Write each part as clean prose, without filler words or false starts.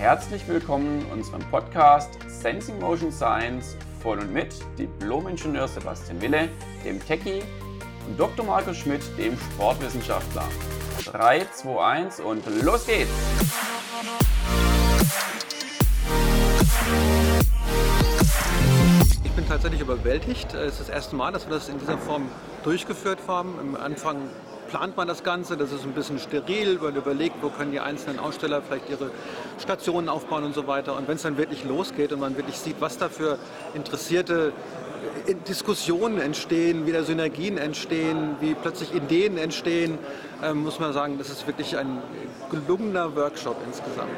herzlich willkommen in unserem Podcast Sensing Motion Science von und mit Diplom-Ingenieur Sebastian Wille, dem Techie, und Dr. Markus Schmidt, dem Sportwissenschaftler. 3, 2, 1 und los geht's! Ich bin tatsächlich überwältigt. Es ist das erste Mal, dass wir das in dieser Form durchgeführt haben. Am Anfang plant man das Ganze, das ist ein bisschen steril, man überlegt, wo können die einzelnen Aussteller vielleicht ihre Stationen aufbauen und so weiter. Und wenn es dann wirklich losgeht und man wirklich sieht, was da für interessierte Diskussionen entstehen, wie da Synergien entstehen, wie plötzlich Ideen entstehen, muss man sagen, das ist wirklich ein gelungener Workshop insgesamt.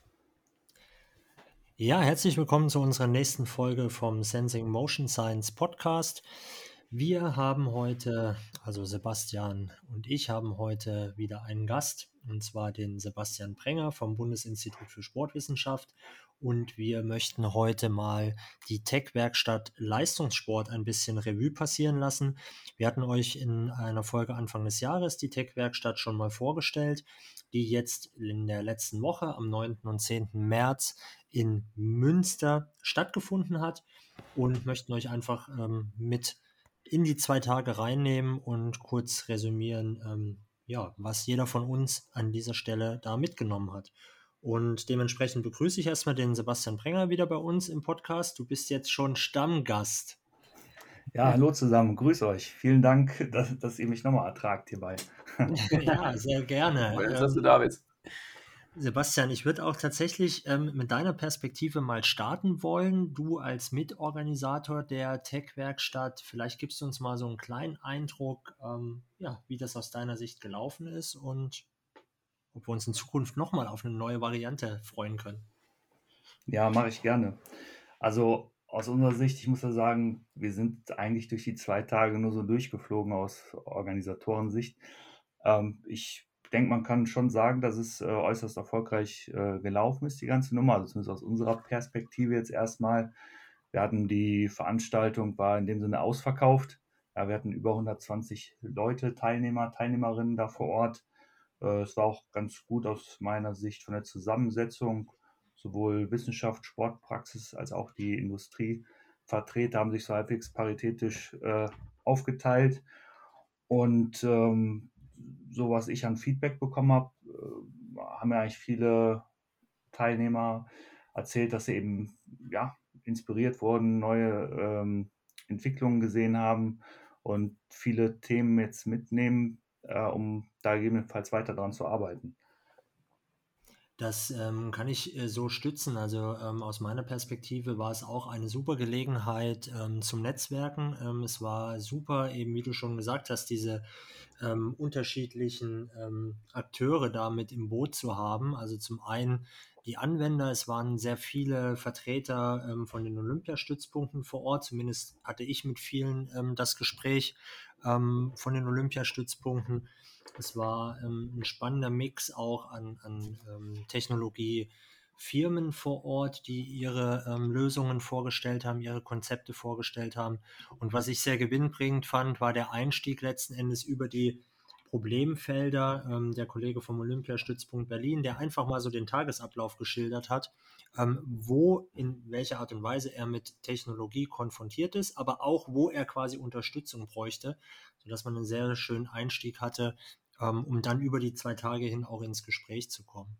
Ja, herzlich willkommen zu unserer nächsten Folge vom Sensing Motion Science Podcast. Wir haben heute, also Sebastian und ich haben heute wieder einen Gast, und zwar den Sebastian Prenger vom Bundesinstitut für Sportwissenschaft. Und wir möchten heute mal die Tech-Werkstatt Leistungssport ein bisschen Revue passieren lassen. Wir hatten euch in einer Folge Anfang des Jahres die Tech-Werkstatt schon mal vorgestellt, die jetzt in der letzten Woche am 9. und 10. März in Münster stattgefunden hat, und möchten euch einfach mit in die 2 Tage reinnehmen und kurz resümieren, was jeder von uns an dieser Stelle da mitgenommen hat. Und dementsprechend begrüße ich erstmal den Sebastian Prenger wieder bei uns im Podcast. Du bist jetzt schon Stammgast. Ja, hallo zusammen, grüß euch. Vielen Dank, dass ihr mich nochmal ertragt hierbei. Ja, sehr gerne. Schön, dass du da bist. Sebastian, ich würde auch tatsächlich mit deiner Perspektive mal starten wollen. Du als Mitorganisator der Tech-Werkstatt, vielleicht gibst du uns mal so einen kleinen Eindruck, wie das aus deiner Sicht gelaufen ist und ob wir uns in Zukunft nochmal auf eine neue Variante freuen können. Ja, mache ich gerne. Also aus unserer Sicht, ich muss ja sagen, wir sind eigentlich durch die 2 Tage nur so durchgeflogen aus Organisatorensicht. Ich denke, man kann schon sagen, dass es äußerst erfolgreich gelaufen ist, die ganze Nummer, also zumindest aus unserer Perspektive jetzt erstmal. Wir hatten die Veranstaltung, war in dem Sinne ausverkauft. Ja, wir hatten über 120 Leute, Teilnehmer, Teilnehmerinnen da vor Ort. Es war auch ganz gut aus meiner Sicht von der Zusammensetzung. Sowohl Wissenschaft, Sportpraxis als auch die Industrievertreter haben sich so halbwegs paritätisch aufgeteilt. Und so was ich an Feedback bekommen habe, haben ja eigentlich viele Teilnehmer erzählt, dass sie eben inspiriert wurden, neue Entwicklungen gesehen haben und viele Themen jetzt mitnehmen, um da gegebenenfalls weiter daran zu arbeiten. Das kann ich so stützen. Also aus meiner Perspektive war es auch eine super Gelegenheit zum Netzwerken. Es war super, eben wie du schon gesagt hast, diese unterschiedlichen Akteure da mit im Boot zu haben. Also zum einen die Anwender, es waren sehr viele Vertreter von den Olympiastützpunkten vor Ort. Zumindest hatte ich mit vielen das Gespräch von den Olympiastützpunkten. Es war ein spannender Mix auch an Technologiefirmen vor Ort, die ihre Lösungen vorgestellt haben, ihre Konzepte vorgestellt haben. Und was ich sehr gewinnbringend fand, war der Einstieg letzten Endes über die Problemfelder. Der Kollege vom Olympiastützpunkt Berlin, der einfach mal so den Tagesablauf geschildert hat, wo, in welcher Art und Weise er mit Technologie konfrontiert ist, aber auch, wo er quasi Unterstützung bräuchte, sodass man einen sehr schönen Einstieg hatte, um dann über die 2 Tage hin auch ins Gespräch zu kommen.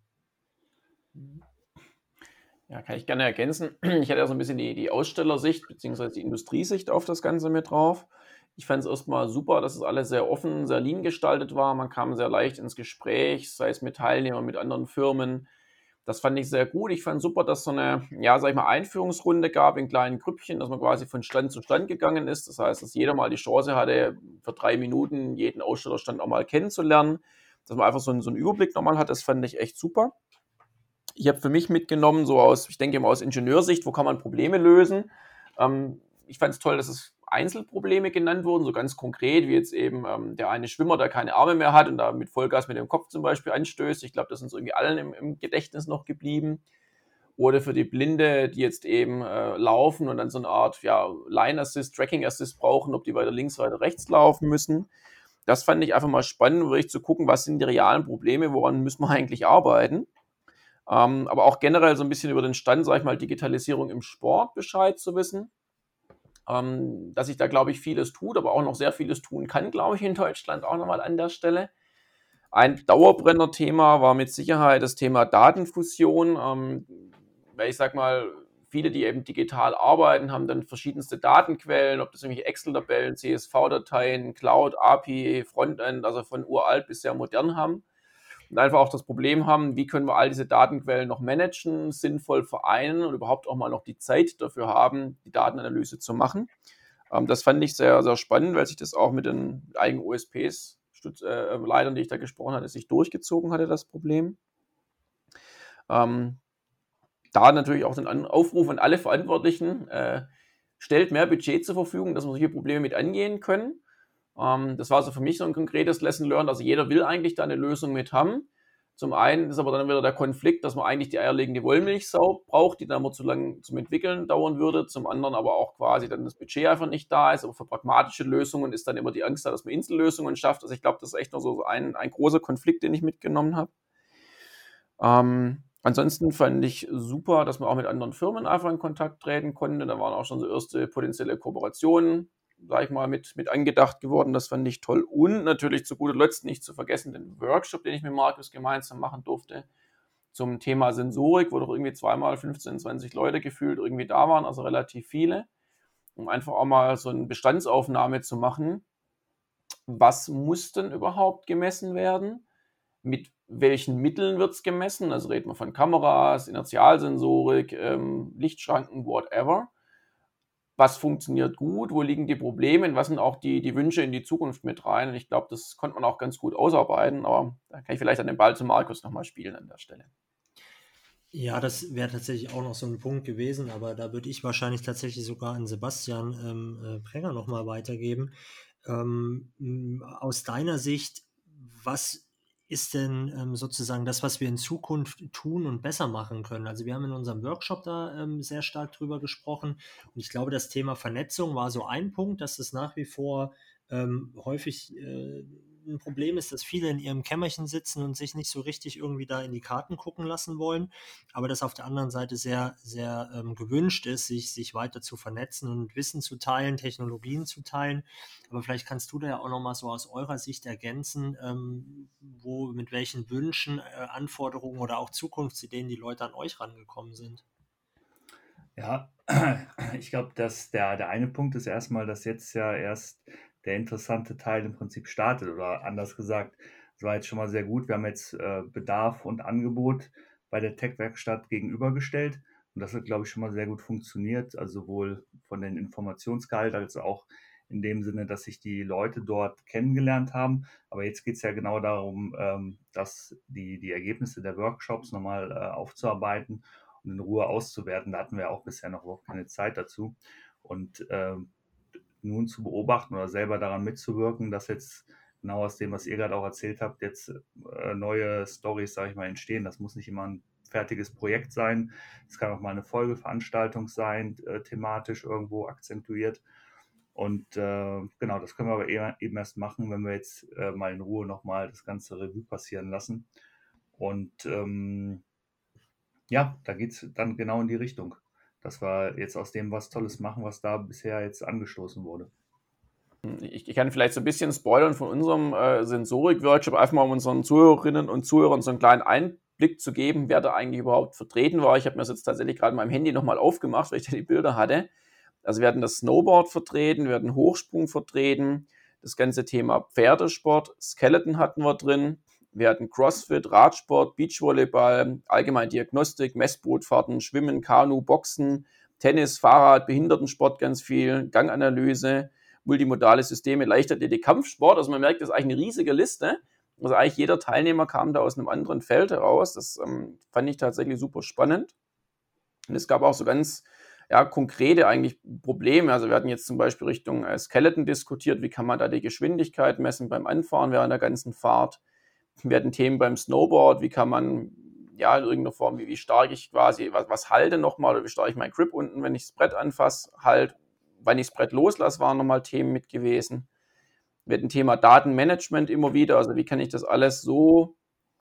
Ja, kann ich gerne ergänzen. Ich hatte ja so ein bisschen die Ausstellersicht bzw. die Industriesicht auf das Ganze mit drauf. Ich fand es erstmal super, dass es alles sehr offen, sehr lean gestaltet war. Man kam sehr leicht ins Gespräch, sei es mit Teilnehmern, mit anderen Firmen. Das fand ich sehr gut. Ich fand super, dass es so eine, Einführungsrunde gab in kleinen Grüppchen, dass man quasi von Stand zu Stand gegangen ist. Das heißt, dass jeder mal die Chance hatte, für 3 Minuten jeden Ausstellerstand auch mal kennenzulernen. Dass man einfach so einen Überblick nochmal hat, das fand ich echt super. Ich habe für mich mitgenommen, ich denke mal aus Ingenieursicht, wo kann man Probleme lösen. Ich fand es toll, dass es Einzelprobleme genannt wurden, so ganz konkret, wie jetzt eben der eine Schwimmer, der keine Arme mehr hat und da mit Vollgas mit dem Kopf zum Beispiel anstößt. Ich glaube, das ist uns irgendwie allen im Gedächtnis noch geblieben. Oder für die Blinde, die jetzt eben laufen und dann so eine Art Line Assist, Tracking Assist brauchen, ob die weiter links, weiter rechts laufen müssen. Das fand ich einfach mal spannend, wirklich zu gucken, was sind die realen Probleme, woran müssen wir eigentlich arbeiten. aber auch generell so ein bisschen über den Stand, sag ich mal, Digitalisierung im Sport Bescheid zu wissen. Dass sich da, glaube ich, vieles tut, aber auch noch sehr vieles tun kann, glaube ich, in Deutschland auch nochmal an der Stelle. Ein Dauerbrenner-Thema war mit Sicherheit das Thema Datenfusion, weil ich sag mal, viele, die eben digital arbeiten, haben dann verschiedenste Datenquellen, ob das irgendwelche Excel-Tabellen, CSV-Dateien, Cloud, API, Frontend, also von uralt bis sehr modern haben. Und einfach auch das Problem haben, wie können wir all diese Datenquellen noch managen, sinnvoll vereinen und überhaupt auch mal noch die Zeit dafür haben, die Datenanalyse zu machen. Das fand ich sehr, sehr spannend, weil sich das auch mit den eigenen USPs, Leitern, die ich da gesprochen hatte, sich durchgezogen hatte, das Problem. Da natürlich auch den Aufruf an alle Verantwortlichen, stellt mehr Budget zur Verfügung, dass wir solche Probleme mit angehen können. Das war so für mich so ein konkretes Lesson learned. Also jeder will eigentlich da eine Lösung mit haben. Zum einen ist aber dann wieder der Konflikt, dass man eigentlich die eierlegende Wollmilchsau braucht, die dann aber zu lang zum Entwickeln dauern würde. Zum anderen aber auch quasi dann das Budget einfach nicht da ist. Aber für pragmatische Lösungen ist dann immer die Angst da, dass man Insellösungen schafft. Also ich glaube, das ist echt noch so ein großer Konflikt, den ich mitgenommen habe. Ansonsten fand ich super, dass man auch mit anderen Firmen einfach in Kontakt treten konnte. Da waren auch schon so erste potenzielle Kooperationen, sag ich mal, mit angedacht geworden. Das fand ich toll. Und natürlich zu guter Letzt nicht zu vergessen den Workshop, den ich mit Markus gemeinsam machen durfte, zum Thema Sensorik, wo doch irgendwie zweimal 15, 20 Leute gefühlt irgendwie da waren, also relativ viele, um einfach auch mal so eine Bestandsaufnahme zu machen. Was muss denn überhaupt gemessen werden? Mit welchen Mitteln wird es gemessen? Also reden wir von Kameras, Inertialsensorik, Lichtschranken, whatever. Was funktioniert gut, wo liegen die Probleme und was sind auch die Wünsche in die Zukunft mit rein. Und ich glaube, das konnte man auch ganz gut ausarbeiten, aber da kann ich vielleicht an den Ball zu Markus nochmal spielen an der Stelle. Ja, das wäre tatsächlich auch noch so ein Punkt gewesen, aber da würde ich wahrscheinlich tatsächlich sogar an Sebastian Prenger nochmal weitergeben. Aus deiner Sicht, was ist denn sozusagen das, was wir in Zukunft tun und besser machen können? Also wir haben in unserem Workshop da sehr stark drüber gesprochen und ich glaube, das Thema Vernetzung war so ein Punkt, dass es nach wie vor häufig ein Problem ist, dass viele in ihrem Kämmerchen sitzen und sich nicht so richtig irgendwie da in die Karten gucken lassen wollen, aber das auf der anderen Seite sehr, sehr gewünscht ist, sich weiter zu vernetzen und Wissen zu teilen, Technologien zu teilen. Aber vielleicht kannst du da ja auch nochmal so aus eurer Sicht ergänzen, mit welchen Wünschen, Anforderungen oder auch Zukunftsideen die Leute an euch rangekommen sind. Ja, ich glaube, dass der eine Punkt ist erstmal, dass jetzt ja erst der interessante Teil im Prinzip startet oder anders gesagt, es war jetzt schon mal sehr gut. Wir haben jetzt Bedarf und Angebot bei der Tech-Werkstatt gegenübergestellt und das hat, glaube ich, schon mal sehr gut funktioniert, also sowohl von den Informationsgehalt als auch in dem Sinne, dass sich die Leute dort kennengelernt haben. Aber jetzt geht es ja genau darum, dass die Ergebnisse der Workshops nochmal aufzuarbeiten und in Ruhe auszuwerten. Da hatten wir auch bisher noch überhaupt keine Zeit dazu. Und nun zu beobachten oder selber daran mitzuwirken, dass jetzt genau aus dem, was ihr gerade auch erzählt habt, jetzt neue Storys, sage ich mal, entstehen. Das muss nicht immer ein fertiges Projekt sein. Es kann auch mal eine Folgeveranstaltung sein, thematisch irgendwo akzentuiert. Und genau, das können wir aber eben erst machen, wenn wir jetzt mal in Ruhe nochmal das ganze Revue passieren lassen. Und ja, da geht es dann genau in die Richtung, dass wir jetzt aus dem was Tolles machen, was da bisher jetzt angestoßen wurde. Ich kann vielleicht so ein bisschen spoilern von unserem Sensorik-Workshop, einfach mal um unseren Zuhörerinnen und Zuhörern so einen kleinen Einblick zu geben, wer da eigentlich überhaupt vertreten war. Ich habe mir das jetzt tatsächlich gerade in meinem Handy nochmal aufgemacht, weil ich da die Bilder hatte. Also wir hatten das Snowboard vertreten, wir hatten Hochsprung vertreten, das ganze Thema Pferdesport, Skeleton hatten wir drin, wir hatten Crossfit, Radsport, Beachvolleyball, allgemein Diagnostik, Messbootfahrten, Schwimmen, Kanu, Boxen, Tennis, Fahrrad, Behindertensport ganz viel, Ganganalyse, multimodale Systeme, Leichtathletik, Kampfsport. Also man merkt, das ist eigentlich eine riesige Liste. Also eigentlich jeder Teilnehmer kam da aus einem anderen Feld heraus. Das fand ich tatsächlich super spannend. Und es gab auch so ganz konkrete eigentlich Probleme. Also wir hatten jetzt zum Beispiel Richtung Skeleton diskutiert, wie kann man da die Geschwindigkeit messen beim Anfahren während der ganzen Fahrt. Wir hatten Themen beim Snowboard, wie kann man in irgendeiner Form, wie stark ich quasi was halte nochmal oder wie stark ich meinen Grip unten, wenn ich das Brett anfasse, halt, wann ich das Brett loslasse, waren nochmal Themen mit gewesen. Wir hatten Thema Datenmanagement immer wieder, also wie kann ich das alles so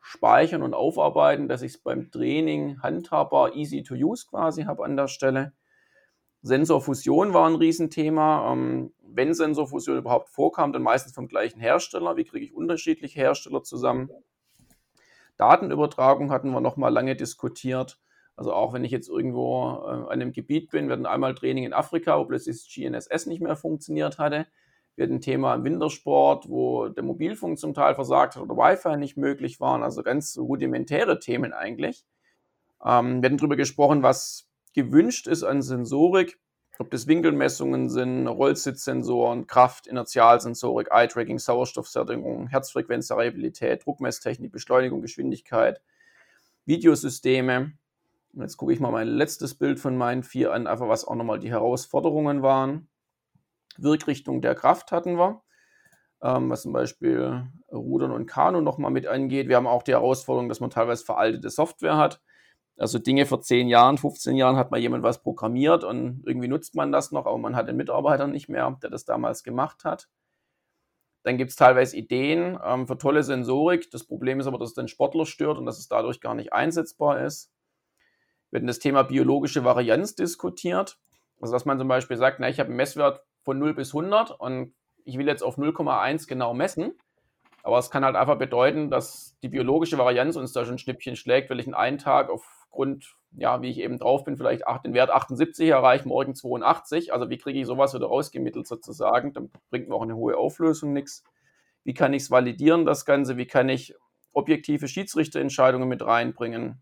speichern und aufarbeiten, dass ich es beim Training handhabbar, easy to use quasi habe an der Stelle. Sensorfusion war ein Riesenthema. Wenn Sensorfusion überhaupt vorkam, dann meistens vom gleichen Hersteller. Wie kriege ich unterschiedliche Hersteller zusammen? Datenübertragung hatten wir noch mal lange diskutiert. Also auch wenn ich jetzt irgendwo an einem Gebiet bin, wir hatten einmal Training in Afrika, wo plötzlich das GNSS nicht mehr funktioniert hatte. Wir hatten ein Thema im Wintersport, wo der Mobilfunk zum Teil versagt hat oder Wi-Fi nicht möglich waren. Also ganz rudimentäre Themen eigentlich. Wir hatten darüber gesprochen, was gewünscht ist an Sensorik, ob das Winkelmessungen sind, Rollsitzsensoren, Kraft, Inertialsensorik, Eye-Tracking, Sauerstoffsättigung, Herzfrequenzvariabilität, Druckmesstechnik, Beschleunigung, Geschwindigkeit, Videosysteme. Und jetzt gucke ich mal mein letztes Bild von meinen 4 an, einfach was auch nochmal die Herausforderungen waren. Wirkrichtung der Kraft hatten wir, was zum Beispiel Rudern und Kanu nochmal mit angeht. Wir haben auch die Herausforderung, dass man teilweise veraltete Software hat. Also Dinge vor 10 Jahren, 15 Jahren hat mal jemand was programmiert und irgendwie nutzt man das noch, aber man hat den Mitarbeiter nicht mehr, der das damals gemacht hat. Dann gibt es teilweise Ideen für tolle Sensorik. Das Problem ist aber, dass es den Sportler stört und dass es dadurch gar nicht einsetzbar ist. Wir hatten das Thema biologische Varianz diskutiert. Also dass man zum Beispiel sagt, na, ich habe einen Messwert von 0 bis 100 und ich will jetzt auf 0,1 genau messen. Aber es kann halt einfach bedeuten, dass die biologische Varianz uns da schon ein Schnippchen schlägt, weil ich in einem Tag aufgrund, ja, wie ich eben drauf bin, vielleicht den Wert 78 erreiche, morgen 82. Also wie kriege ich sowas wieder rausgemittelt sozusagen? Dann bringt mir auch eine hohe Auflösung nichts. Wie kann ich es validieren, das Ganze? Wie kann ich objektive Schiedsrichterentscheidungen mit reinbringen?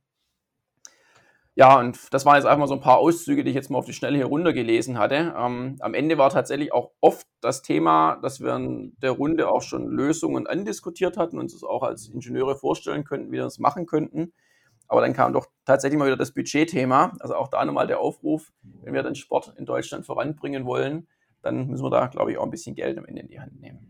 Ja, und das waren jetzt einfach mal so ein paar Auszüge, die ich jetzt mal auf die Schnelle hier runtergelesen hatte. Am Ende war tatsächlich auch oft das Thema, dass wir in der Runde auch schon Lösungen andiskutiert hatten und uns das auch als Ingenieure vorstellen könnten, wie wir das machen könnten. Aber dann kam doch tatsächlich mal wieder das Budgetthema. Also auch da nochmal der Aufruf, wenn wir den Sport in Deutschland voranbringen wollen, dann müssen wir da, glaube ich, auch ein bisschen Geld am Ende in die Hand nehmen.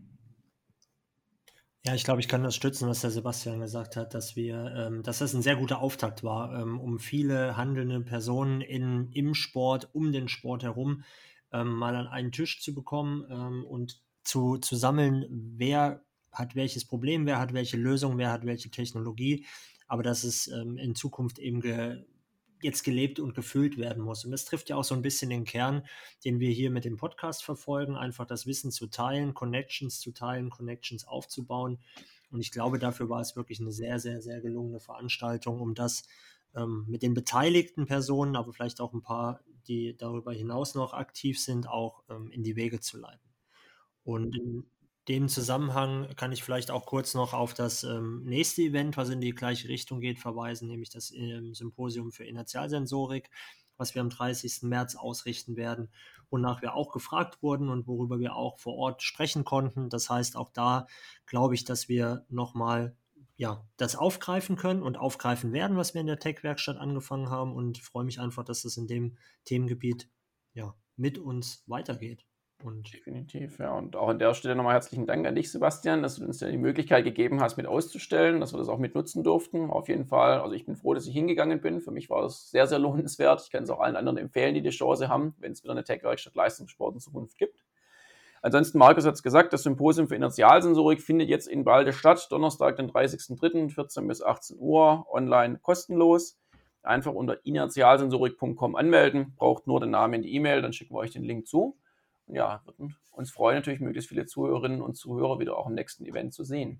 Ja, ich glaube, ich kann das stützen, was der Sebastian gesagt hat, dass das ein sehr guter Auftakt war, um viele handelnde Personen im Sport, um den Sport herum, mal an einen Tisch zu bekommen, und zu sammeln, wer hat welches Problem, wer hat welche Lösung, wer hat welche Technologie, aber dass es in Zukunft eben jetzt gelebt und gefüllt werden muss. Und das trifft ja auch so ein bisschen den Kern, den wir hier mit dem Podcast verfolgen, einfach das Wissen zu teilen, Connections aufzubauen. Und ich glaube, dafür war es wirklich eine sehr, sehr, sehr gelungene Veranstaltung, um das mit den beteiligten Personen, aber vielleicht auch ein paar, die darüber hinaus noch aktiv sind, auch in die Wege zu leiten. Und in dem Zusammenhang kann ich vielleicht auch kurz noch auf das nächste Event, was in die gleiche Richtung geht, verweisen, nämlich das Symposium für Inertialsensorik, was wir am 30. März ausrichten werden, wonach wir auch gefragt wurden und worüber wir auch vor Ort sprechen konnten. Das heißt, auch da glaube ich, dass wir nochmal das aufgreifen können und aufgreifen werden, was wir in der Tech-Werkstatt angefangen haben, und freue mich einfach, dass es in dem Themengebiet mit uns weitergeht. Und definitiv, ja. Und auch an der Stelle nochmal herzlichen Dank an dich, Sebastian, dass du uns ja die Möglichkeit gegeben hast, mit auszustellen, dass wir das auch mit nutzen durften. Auf jeden Fall, also ich bin froh, dass ich hingegangen bin. Für mich war das sehr, sehr lohnenswert. Ich kann es auch allen anderen empfehlen, die Chance haben, wenn es wieder eine Tech-Werkstatt Leistungssport in Zukunft gibt. Ansonsten, Markus hat es gesagt, das Symposium für Inertialsensorik findet jetzt in Balde statt, Donnerstag, den 30.03., 14 bis 18 Uhr, online kostenlos. Einfach unter inertialsensorik.com anmelden, braucht nur den Namen in die E-Mail, dann schicken wir euch den Link zu. Und ja, würden uns freuen, natürlich möglichst viele Zuhörerinnen und Zuhörer wieder auch im nächsten Event zu sehen.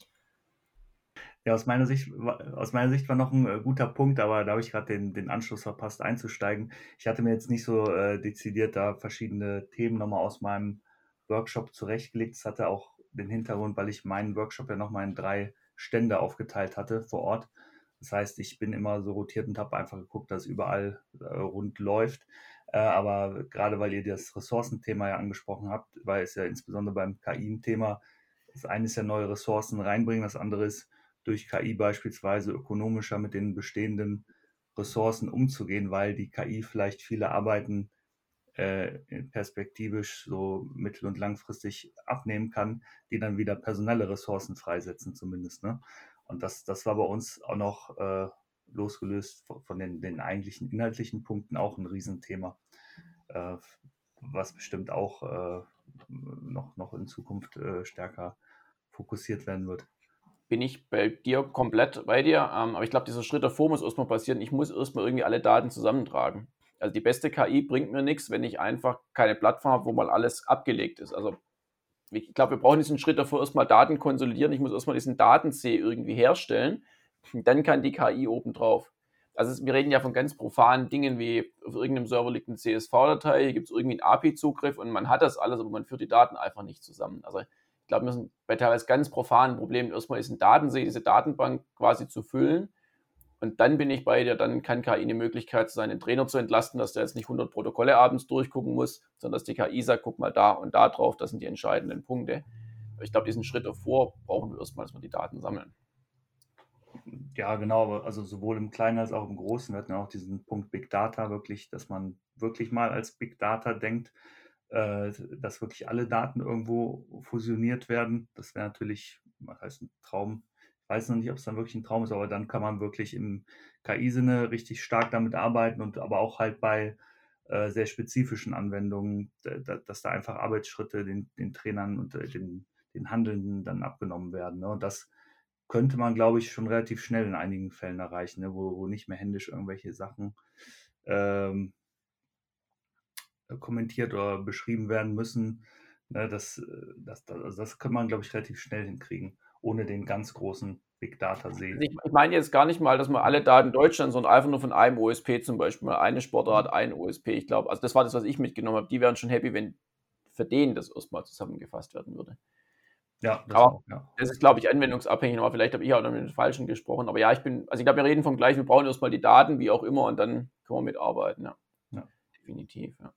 Ja, aus meiner Sicht war noch ein guter Punkt, aber da habe ich gerade den Anschluss verpasst einzusteigen. Ich hatte mir jetzt nicht so dezidiert da verschiedene Themen nochmal aus meinem Workshop zurechtgelegt. Es hatte auch den Hintergrund, weil ich meinen Workshop ja nochmal in 3 Stände aufgeteilt hatte vor Ort. Das heißt, ich bin immer so rotiert und habe einfach geguckt, dass überall rund läuft. Aber gerade weil ihr das Ressourcenthema ja angesprochen habt, weil es ja insbesondere beim KI ein Thema, das eine ist ja neue Ressourcen reinbringen, das andere ist durch KI beispielsweise ökonomischer mit den bestehenden Ressourcen umzugehen, weil die KI vielleicht viele Arbeiten perspektivisch so mittel- und langfristig abnehmen kann, die dann wieder personelle Ressourcen freisetzen zumindest. Ne? Und das war bei uns auch noch losgelöst von den eigentlichen inhaltlichen Punkten auch ein Riesenthema, was bestimmt auch noch in Zukunft stärker fokussiert werden wird. bin ich bei dir komplett bei dir. Aber ich glaube, dieser Schritt davor muss erstmal passieren. Ich muss erstmal irgendwie alle Daten zusammentragen. Also die beste KI bringt mir nichts, wenn ich einfach keine Plattform habe, wo mal alles abgelegt ist. Also ich glaube, wir brauchen diesen Schritt davor, erstmal Daten konsolidieren. Ich muss erstmal diesen Datensee irgendwie herstellen. Dann kann die KI obendrauf. Also wir reden ja von ganz profanen Dingen wie auf irgendeinem Server liegt eine CSV-Datei, hier gibt es irgendwie einen API-Zugriff und man hat das alles, aber man führt die Daten einfach nicht zusammen. Also ich glaube, wir sind bei teilweise ganz profanen Problemen erstmal diesen Datensee, diese Datenbank quasi zu füllen. Und dann bin ich bei dir, dann kann KI eine Möglichkeit sein, den Trainer zu entlasten, dass der jetzt nicht 100 Protokolle abends durchgucken muss, sondern dass die KI sagt, guck mal da und da drauf, das sind die entscheidenden Punkte. Ich glaube, diesen Schritt davor brauchen wir erstmal, dass wir die Daten sammeln. Ja, genau, also sowohl im Kleinen als auch im Großen. Wir hatten ja auch diesen Punkt Big Data wirklich, dass man wirklich mal als Big Data denkt, dass wirklich alle Daten irgendwo fusioniert werden. Das wäre natürlich, was heißt ein Traum? Ich weiß noch nicht, ob es dann wirklich ein Traum ist, aber dann kann man wirklich im KI-Sinne richtig stark damit arbeiten und aber auch halt bei sehr spezifischen Anwendungen, dass da einfach Arbeitsschritte den Trainern und den Handelnden dann abgenommen werden. Ne? Und das könnte man, glaube ich, schon relativ schnell in einigen Fällen erreichen, ne? Wo nicht mehr händisch irgendwelche Sachen kommentiert oder beschrieben werden müssen. Ne? Das kann man, glaube ich, relativ schnell hinkriegen, ohne den ganz großen Big Data See. Ich meine jetzt gar nicht mal, dass man alle Daten Deutschland, sondern einfach nur von einem OSP zum Beispiel, mal eine Sportart, ein OSP. Ich glaube, also das war das, was ich mitgenommen habe. Die wären schon happy, wenn für den das erstmal zusammengefasst werden würde. Ja, das aber auch, ja. Das ist, glaube ich, anwendungsabhängig, aber vielleicht habe ich auch noch mit den Falschen gesprochen. Aber ja, ich glaube, wir reden vom Gleichen, wir brauchen erstmal die Daten, wie auch immer, und dann können wir mitarbeiten. Ja. Definitiv, ja.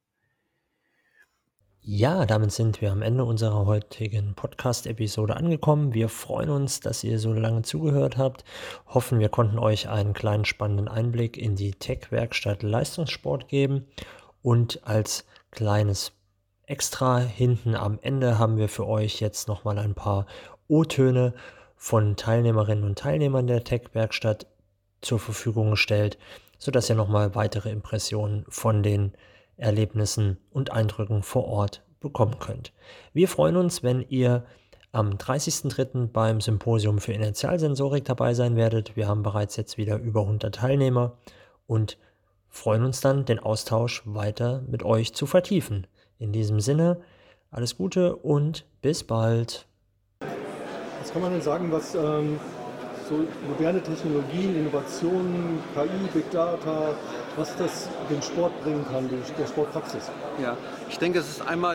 Ja, damit sind wir am Ende unserer heutigen Podcast-Episode angekommen. Wir freuen uns, dass ihr so lange zugehört habt. Hoffen, wir konnten euch einen kleinen spannenden Einblick in die Tech-Werkstatt Leistungssport geben. Und als kleines Extra hinten am Ende haben wir für euch jetzt nochmal ein paar O-Töne von Teilnehmerinnen und Teilnehmern der Tech-Werkstatt zur Verfügung gestellt, sodass ihr nochmal weitere Impressionen von den Erlebnissen und Eindrücken vor Ort bekommen könnt. Wir freuen uns, wenn ihr am 30.03. beim Symposium für Inertialsensorik dabei sein werdet. Wir haben bereits jetzt wieder über 100 Teilnehmer und freuen uns dann, den Austausch weiter mit euch zu vertiefen. In diesem Sinne, alles Gute und bis bald. Was kann man denn sagen, was so moderne Technologien, Innovationen, KI, Big Data, was das den Sport bringen kann, der Sportpraxis? Ja, ich denke, es ist einmal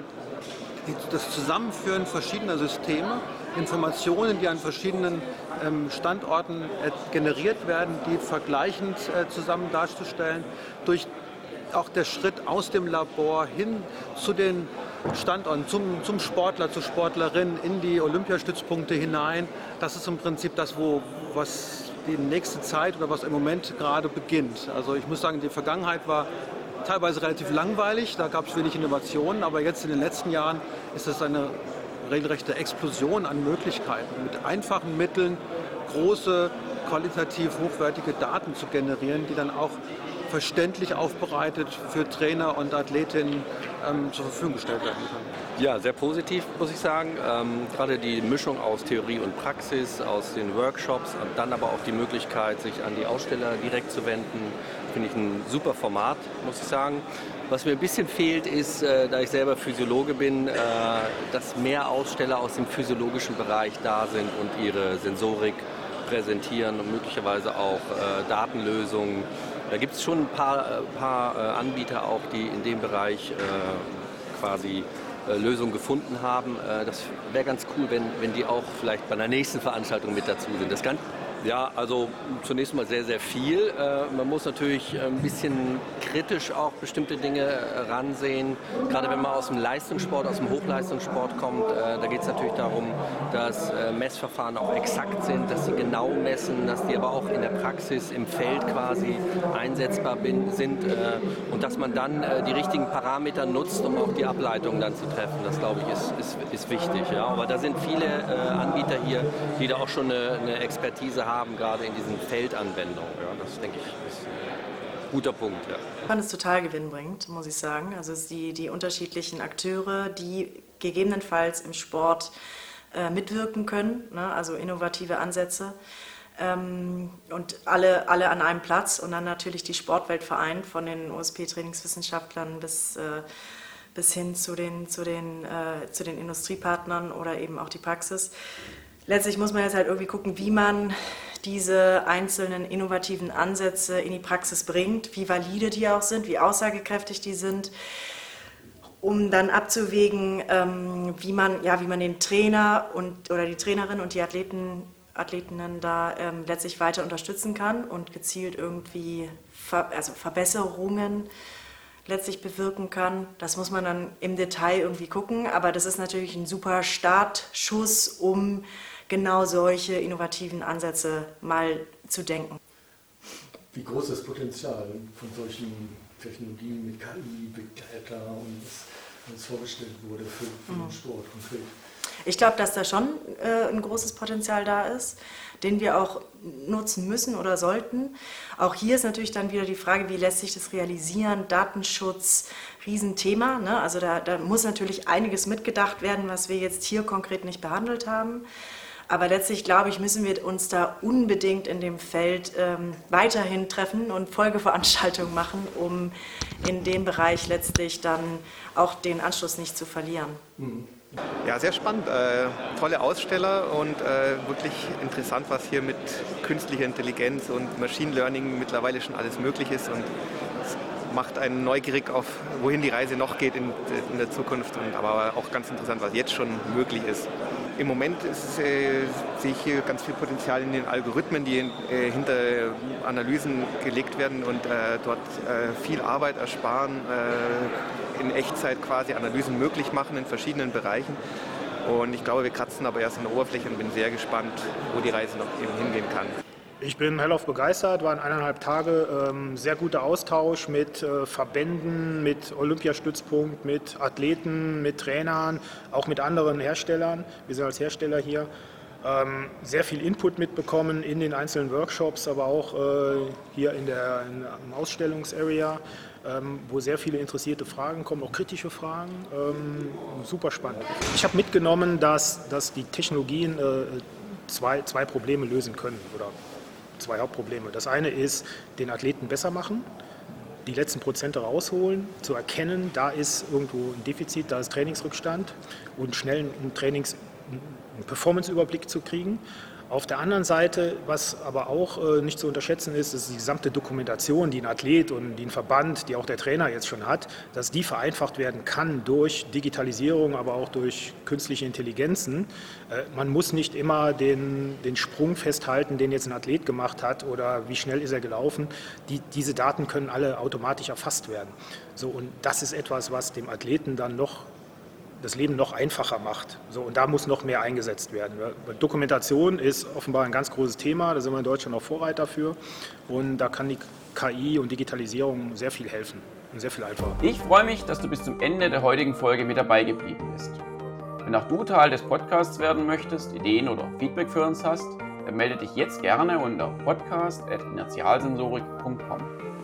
das Zusammenführen verschiedener Systeme, Informationen, die an verschiedenen Standorten generiert werden, die vergleichend zusammen darzustellen, durch auch der Schritt aus dem Labor hin zu den Standorten, zum Sportler, zur Sportlerin, in die Olympiastützpunkte hinein. Das ist im Prinzip das, was die nächste Zeit oder was im Moment gerade beginnt. Also ich muss sagen, die Vergangenheit war teilweise relativ langweilig, da gab es wenig Innovationen, aber jetzt in den letzten Jahren ist es eine regelrechte Explosion an Möglichkeiten, mit einfachen Mitteln große, qualitativ hochwertige Daten zu generieren, die dann auch verständlich aufbereitet für Trainer und Athletinnen zur Verfügung gestellt werden können. Ja, sehr positiv, muss ich sagen. Gerade die Mischung aus Theorie und Praxis, aus den Workshops und dann aber auch die Möglichkeit, sich an die Aussteller direkt zu wenden, finde ich ein super Format, muss ich sagen. Was mir ein bisschen fehlt, ist, da ich selber Physiologe bin, dass mehr Aussteller aus dem physiologischen Bereich da sind und ihre Sensorik präsentieren und möglicherweise auch Datenlösungen. Da gibt es schon ein paar Anbieter auch, die in dem Bereich quasi Lösungen gefunden haben. Das wäre ganz cool, wenn die auch vielleicht bei einer nächsten Veranstaltung mit dazu sind. Das kann ja, also zunächst mal sehr, sehr viel. Man muss natürlich ein bisschen kritisch auch bestimmte Dinge ransehen. Gerade wenn man aus dem Leistungssport, aus dem Hochleistungssport kommt, da geht es natürlich darum, dass Messverfahren auch exakt sind, dass sie genau messen, dass die aber auch in der Praxis im Feld quasi einsetzbar sind und dass man dann die richtigen Parameter nutzt, um auch die Ableitungen dann zu treffen. Das, glaube ich, ist wichtig. Ja. Aber da sind viele Anbieter hier, die da auch schon eine Expertise haben, gerade in diesen Feldanwendungen. Ja, das, denke ich, ist ein guter Punkt. Ja. Ich fand es total gewinnbringend, muss ich sagen. Also die unterschiedlichen Akteure, die gegebenenfalls im Sport mitwirken können, ne? Also innovative Ansätze. Und alle an einem Platz und dann natürlich die Sportwelt vereint, von den OSP-Trainingswissenschaftlern bis hin zu den Industriepartnern oder eben auch die Praxis. Letztlich muss man jetzt halt irgendwie gucken, wie man diese einzelnen innovativen Ansätze in die Praxis bringt, wie valide die auch sind, wie aussagekräftig die sind, um dann abzuwägen, wie man den Trainer oder die Trainerin und die Athletinnen da letztlich weiter unterstützen kann und gezielt irgendwie Verbesserungen letztlich bewirken kann. Das muss man dann im Detail irgendwie gucken, aber das ist natürlich ein super Startschuss, um genau solche innovativen Ansätze mal zu denken. Wie groß ist das Potenzial von solchen Technologien mit KI, Big Data und was uns vorgestellt wurde für den Sport konkret? Ich glaube, dass da schon ein großes Potenzial da ist, den wir auch nutzen müssen oder sollten. Auch hier ist natürlich dann wieder die Frage, wie lässt sich das realisieren? Datenschutz, Riesenthema, ne? Also da muss natürlich einiges mitgedacht werden, was wir jetzt hier konkret nicht behandelt haben. Aber letztlich, glaube ich, müssen wir uns da unbedingt in dem Feld weiterhin treffen und Folgeveranstaltungen machen, um in dem Bereich letztlich dann auch den Anschluss nicht zu verlieren. Ja, sehr spannend. Tolle Aussteller und wirklich interessant, was hier mit künstlicher Intelligenz und Machine Learning mittlerweile schon alles möglich ist. Und es macht einen neugierig auf, wohin die Reise noch geht in der Zukunft. Aber auch ganz interessant, was jetzt schon möglich ist. Im Moment sehe ich hier ganz viel Potenzial in den Algorithmen, die hinter Analysen gelegt werden und dort viel Arbeit ersparen, in Echtzeit quasi Analysen möglich machen in verschiedenen Bereichen. Und ich glaube, wir kratzen aber erst an der Oberfläche und bin sehr gespannt, wo die Reise noch eben hingehen kann. Ich bin hellauf begeistert, waren 1,5 Tage, sehr guter Austausch mit Verbänden, mit Olympiastützpunkt, mit Athleten, mit Trainern, auch mit anderen Herstellern. Wir sind als Hersteller hier. Sehr viel Input mitbekommen in den einzelnen Workshops, aber auch hier im Ausstellungsarea, wo sehr viele interessierte Fragen kommen, auch kritische Fragen. Super spannend. Ich habe mitgenommen, dass die Technologien zwei Probleme lösen können oder 2 Hauptprobleme. Das eine ist, den Athleten besser machen, die letzten Prozente rausholen, zu erkennen, da ist irgendwo ein Defizit, da ist Trainingsrückstand und schnell einen Performance-Überblick zu kriegen. Auf der anderen Seite, was aber auch nicht zu unterschätzen ist die gesamte Dokumentation, die ein Athlet und die ein Verband, die auch der Trainer jetzt schon hat, dass die vereinfacht werden kann durch Digitalisierung, aber auch durch künstliche Intelligenzen. Man muss nicht immer den Sprung festhalten, den jetzt ein Athlet gemacht hat oder wie schnell ist er gelaufen. Diese Daten können alle automatisch erfasst werden. So, und das ist etwas, was dem Athleten dann das Leben noch einfacher macht. So, und da muss noch mehr eingesetzt werden. Dokumentation ist offenbar ein ganz großes Thema, da sind wir in Deutschland auch Vorreiter für. Und da kann die KI und Digitalisierung sehr viel helfen und sehr viel einfacher. Ich freue mich, dass du bis zum Ende der heutigen Folge mit dabei geblieben bist. Wenn auch du Teil des Podcasts werden möchtest, Ideen oder Feedback für uns hast, dann melde dich jetzt gerne unter podcast@inertialsensorik.com.